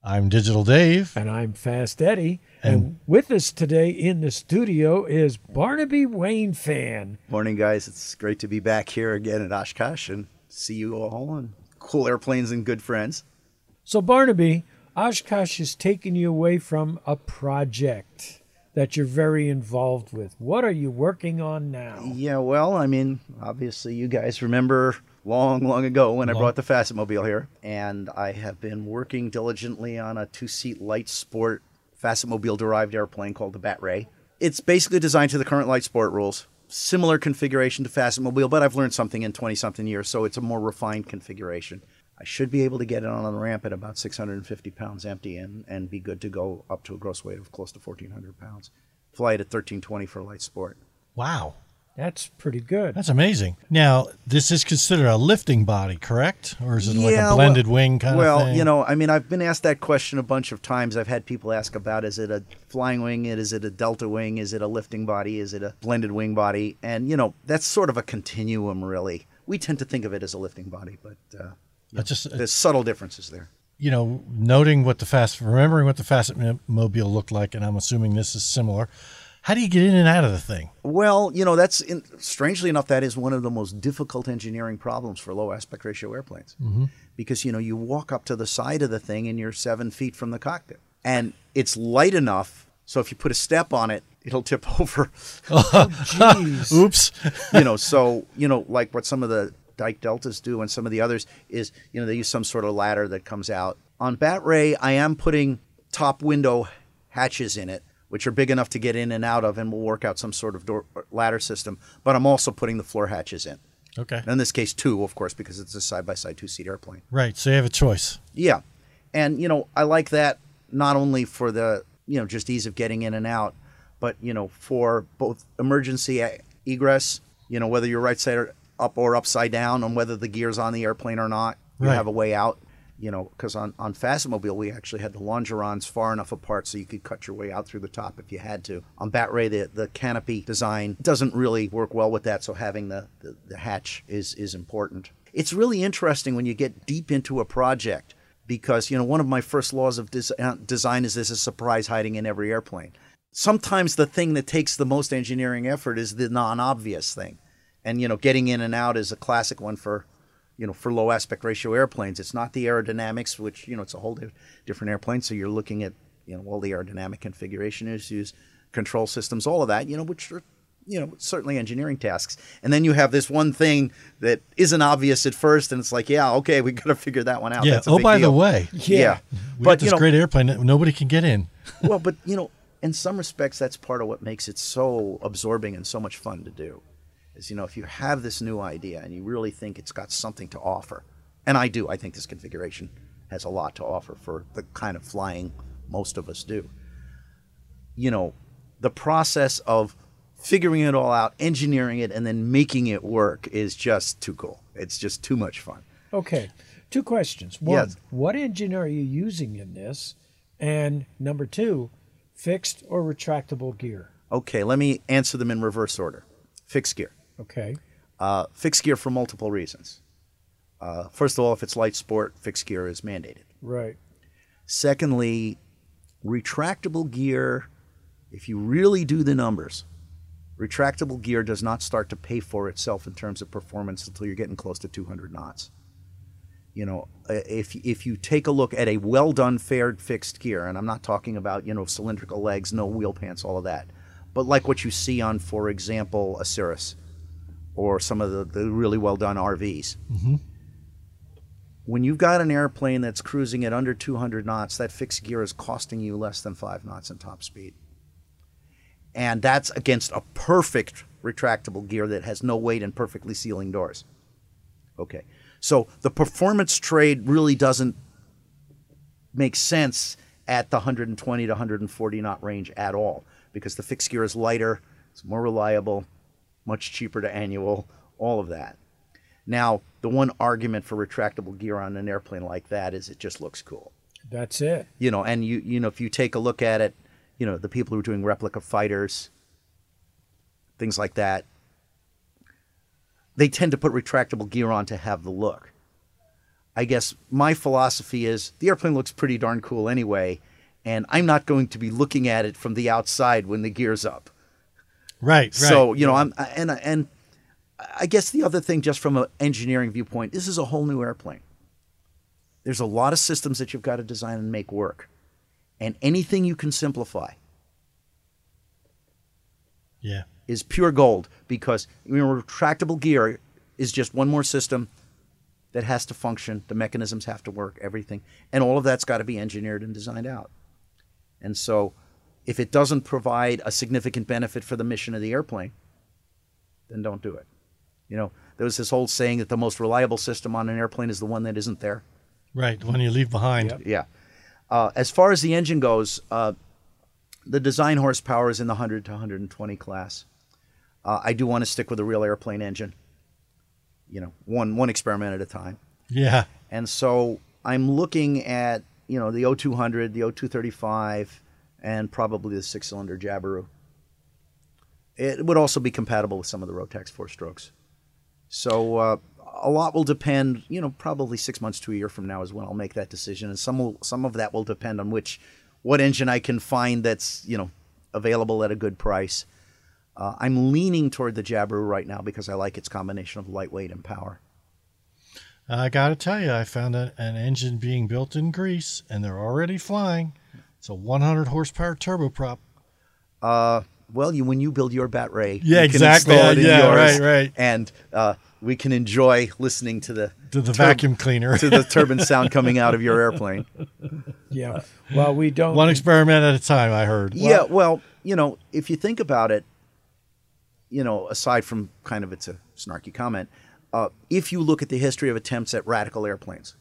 I'm Digital Dave. And I'm Fast Eddie. And with us today in the studio is Barnaby Wayne Fan. Morning, guys. It's great to be back here again at Oshkosh and see you all on cool airplanes and good friends. So, Barnaby, Oshkosh is taking you away from a project that you're very involved with. What are you working on now? Yeah, well, I mean, obviously you guys remember long ago when I brought the Facetmobile here, and I have been working diligently on a two-seat light sport Facetmobile-derived airplane called the Bat Ray. It's basically designed to the current light sport rules. Similar configuration to Facetmobile, but I've learned something in 20-something years, so it's a more refined configuration. I should be able to get it on the ramp at about 650 pounds empty and be good to go up to a gross weight of close to 1,400 pounds. Fly it at 1320 for light sport. Wow. That's pretty good. That's amazing. Now, this is considered a lifting body, correct? Or is it like a blended wing kind of thing? Well, you know, I mean, I've been asked that question a bunch of times. I've had people ask about, is it a flying wing? Is it a delta wing? Is it a lifting body? Is it a blended wing body? And, you know, that's sort of a continuum, really. We tend to think of it as a lifting body, but there's subtle differences there. You know, remembering what the Facetmobile looked like, and I'm assuming this is similar. How do you get in and out of the thing? Well, you know, strangely enough, that is one of the most difficult engineering problems for low aspect ratio airplanes. Mm-hmm. Because, you know, you walk up to the side of the thing and you're 7 feet from the cockpit. And it's light enough, so if you put a step on it, it'll tip over. Oh, jeez. Oops. You know, so, you know, like what some of the Dyke Deltas do and some of the others is, you know, they use some sort of ladder that comes out. On Bat Ray, I am putting top window hatches in it, which are big enough to get in and out of, and we'll work out some sort of ladder system. But I'm also putting the floor hatches in. Okay. In this case, two, of course, because it's a side-by-side two-seat airplane. Right, so you have a choice. Yeah. And, you know, I like that not only for the, you know, just ease of getting in and out, but, you know, for both emergency egress, you know, whether you're right side up or upside down, on whether the gear's on the airplane or not, you have a way out. You know, because on Facetmobile, we actually had the longerons far enough apart so you could cut your way out through the top if you had to. On Bat Ray, the canopy design doesn't really work well with that, so having the hatch is important. It's really interesting when you get deep into a project because, you know, one of my first laws of design is there's a surprise hiding in every airplane. Sometimes the thing that takes the most engineering effort is the non-obvious thing. And, you know, getting in and out is a classic one for low aspect ratio airplanes. It's not the aerodynamics, which, you know, it's a whole different airplane. So you're looking at, you know, all the aerodynamic configuration issues, control systems, all of that, you know, which are, you know, certainly engineering tasks. And then you have this one thing that isn't obvious at first, and it's like, yeah, okay, we got to figure that one out. Yeah. That's a big by deal. the way. Yeah. We got this great airplane that nobody can get in. Well, but, you know, in some respects, that's part of what makes it so absorbing and so much fun to do. Is, you know, if you have this new idea and you really think it's got something to offer, and I do, I think this configuration has a lot to offer for the kind of flying most of us do. You know, the process of figuring it all out, engineering it, and then making it work is just too cool. It's just too much fun. Okay, 2 questions. One, Yes. What engine are you using in this? And number 2, fixed or retractable gear? Okay, let me answer them in reverse order. Fixed gear. Okay. Fixed gear for multiple reasons. First of all, if it's light sport, fixed gear is mandated. Right. Secondly, retractable gear, if you really do the numbers, retractable gear does not start to pay for itself in terms of performance until you're getting close to 200 knots. You know, if you take a look at a well-done, faired fixed gear, and I'm not talking about, you know, cylindrical legs, no wheel pants, all of that, but like what you see on, for example, a Cirrus, or some of the really well-done RVs. Mm-hmm. When you've got an airplane that's cruising at under 200 knots, that fixed gear is costing you less than 5 knots in top speed. And that's against a perfect retractable gear that has no weight and perfectly sealing doors. Okay, so the performance trade really doesn't make sense at the 120 to 140 knot range at all, because the fixed gear is lighter, it's more reliable, much cheaper to annual, all of that. Now, the one argument for retractable gear on an airplane like that is it just looks cool. That's it. You know, and you know, if you take a look at it, you know, the people who are doing replica fighters, things like that, they tend to put retractable gear on to have the look. I guess my philosophy is the airplane looks pretty darn cool anyway, and I'm not going to be looking at it from the outside when the gear's up. Right. So, you know, and I guess the other thing, just from an engineering viewpoint, this is a whole new airplane. There's a lot of systems that you've got to design and make work. And anything you can simplify is pure gold, because retractable gear is just one more system that has to function. The mechanisms have to work, everything. And all of that's got to be engineered and designed out. And so if it doesn't provide a significant benefit for the mission of the airplane, then don't do it. You know, there was this old saying that the most reliable system on an airplane is the one that isn't there. Right, the one you leave behind. Yep. Yeah. As far as the engine goes, the design horsepower is in the 100 to 120 class. I do want to stick with a real airplane engine, you know, one experiment at a time. Yeah. And so I'm looking at, you know, the O200, the O235, and probably the six-cylinder Jabiru. It would also be compatible with some of the Rotax four-strokes. So a lot will depend, you know, probably 6 months to a year from now is when I'll make that decision. And some of that will depend on what engine I can find that's, you know, available at a good price. I'm leaning toward the Jabiru right now because I like its combination of lightweight and power. I got to tell you, I found an engine being built in Greece, and they're already flying. It's a 100 horsepower turboprop. Well, when you build your Bat Ray, Yeah, you can exactly. install it in Yeah, yours, right. and we can enjoy listening to the vacuum cleaner. to the turbine sound coming out of your airplane. Yeah. Well, we don't. One experiment at a time, I heard. Yeah, well, you know, if you think about it, you know, aside from kind of it's a snarky comment, if you look at the history of attempts at radical airplanes,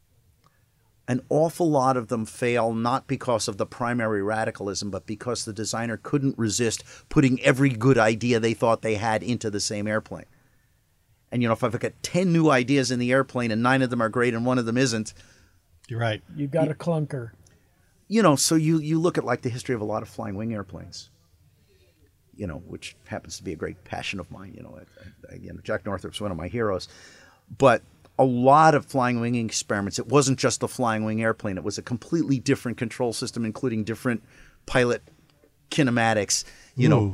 an awful lot of them fail not because of the primary radicalism, but because the designer couldn't resist putting every good idea they thought they had into the same airplane. And, you know, if I've got 10 new ideas in the airplane and 9 of them are great and 1 of them isn't. You're right. You got a clunker. You know, so you look at like the history of a lot of flying wing airplanes, you know, which happens to be a great passion of mine. You know, again, Jack Northrop's one of my heroes. But a lot of flying wing experiments, it wasn't just the flying wing airplane. It was a completely different control system, including different pilot kinematics, you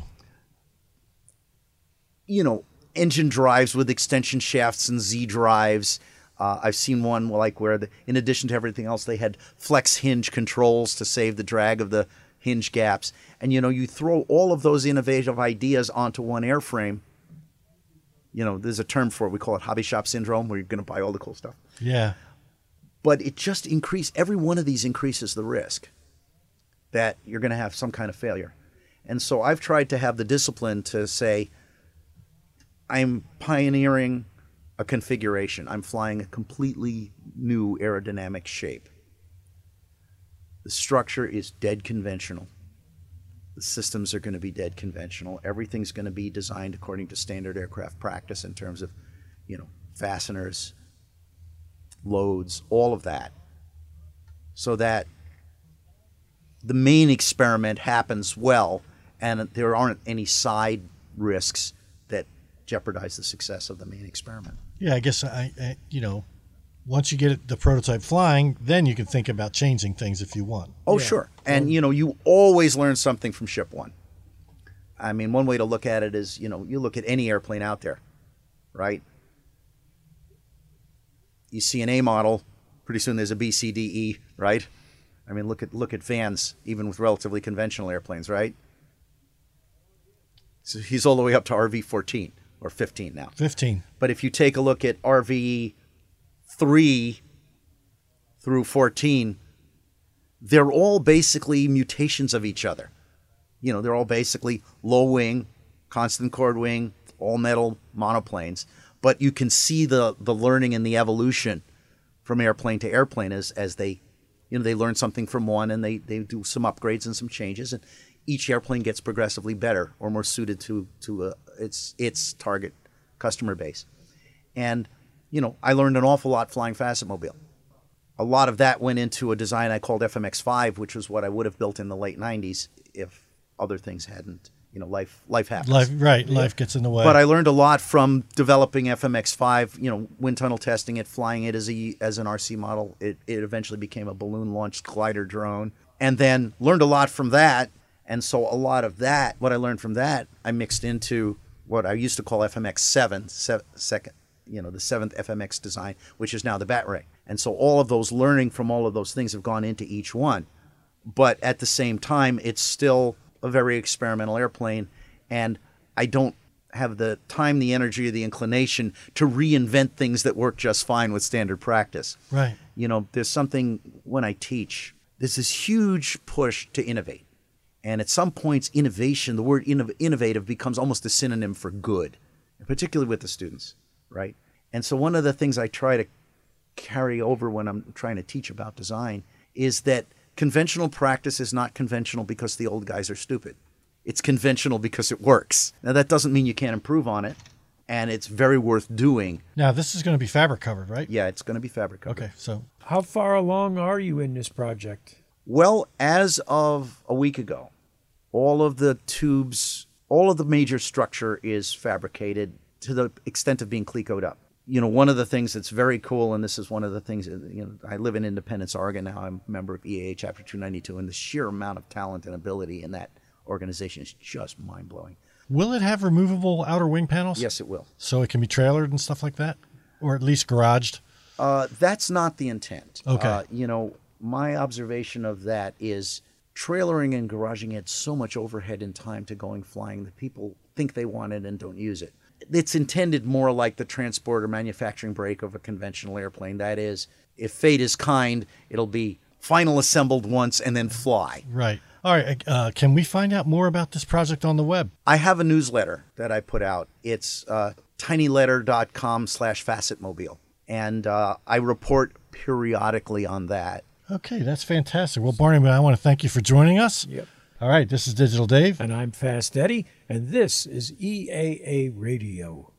know, engine drives with extension shafts and Z drives. I've seen one like where, in addition to everything else, they had flex hinge controls to save the drag of the hinge gaps. And, you know, you throw all of those innovative ideas onto one airframe. You know, there's a term for it. We call it hobby shop syndrome, where you're going to buy all the cool stuff. Yeah. But it just every one of these increases the risk that you're going to have some kind of failure. And so I've tried to have the discipline to say, I'm pioneering a configuration. I'm flying a completely new aerodynamic shape. The structure is dead conventional. The systems are going to be dead conventional. Everything's going to be designed according to standard aircraft practice in terms of, you know, fasteners, loads, all of that. So that the main experiment happens well and there aren't any side risks that jeopardize the success of the main experiment. Yeah, I guess, you know, once you get the prototype flying, then you can think about changing things if you want. Oh, Yeah. sure. And, you know, you always learn something from ship one. I mean, one way to look at it is, you know, you look at any airplane out there, right? You see an A model, pretty soon there's a B, C, D, E, right? I mean, look at Vans, even with relatively conventional airplanes, right? So he's all the way up to RV-14 or 15 now. 15. But if you take a look at RV-3 through 14, they're all basically mutations of each other. You know, they're all basically low wing, constant chord wing, all metal monoplanes. But you can see the learning and the evolution from airplane to airplane as they, you know, they learn something from one and they do some upgrades and some changes, and each airplane gets progressively better or more suited to its target customer base. And, you know, I learned an awful lot flying Facetmobile. A lot of that went into a design I called FMX5, which was what I would have built in the late 90s if other things hadn't life happens. Life gets in the way. But I learned a lot from developing FMX5, wind tunnel testing it, flying it as an RC model. It eventually became a balloon-launched glider drone, and then learned a lot from that. And so a lot of that, what I learned from that, I mixed into what I used to call FMX7, the seventh FMX design, which is now the Bat Ray. And so all of those learning from all of those things have gone into each one. But at the same time, it's still a very experimental airplane, and I don't have the time, the energy, or the inclination to reinvent things that work just fine with standard practice. Right. There's something when I teach, there's this huge push to innovate. And at some points, innovation, the word innovative becomes almost a synonym for good, particularly with the students, right? And so one of the things I try to carry over when I'm trying to teach about design is that conventional practice is not conventional because the old guys are stupid. It's conventional because it works. Now, that doesn't mean you can't improve on it, and it's very worth doing. Now, this is going to be fabric covered, right? Yeah, it's going to be fabric covered. Okay, so How far along are you in this project? Well, as of a week ago, all of the tubes, all of the major structure is fabricated to the extent of being Clecoed up. One of the things that's very cool, and this is one of the things, I live in Independence, Oregon now. I'm a member of EAA Chapter 292, and the sheer amount of talent and ability in that organization is just mind-blowing. will it have removable outer wing panels? Yes, it will. So it can be trailered and stuff like that? Or at least garaged? That's not the intent. Okay. My observation of that is trailering and garaging adds so much overhead and time to going flying that people think they want it and don't use it. It's intended more like the transport or manufacturing brake of a conventional airplane. That is, if fate is kind, it'll be final assembled once and then fly. Right. All right. Can we find out more about this project on the web? I have a newsletter that I put out. It's tinyletter.com/facetmobile. And I report periodically on that. Okay, that's fantastic. Well, Barney, I want to thank you for joining us. Yep. All right, this is Digital Dave. And I'm Fast Eddie, and this is EAA Radio.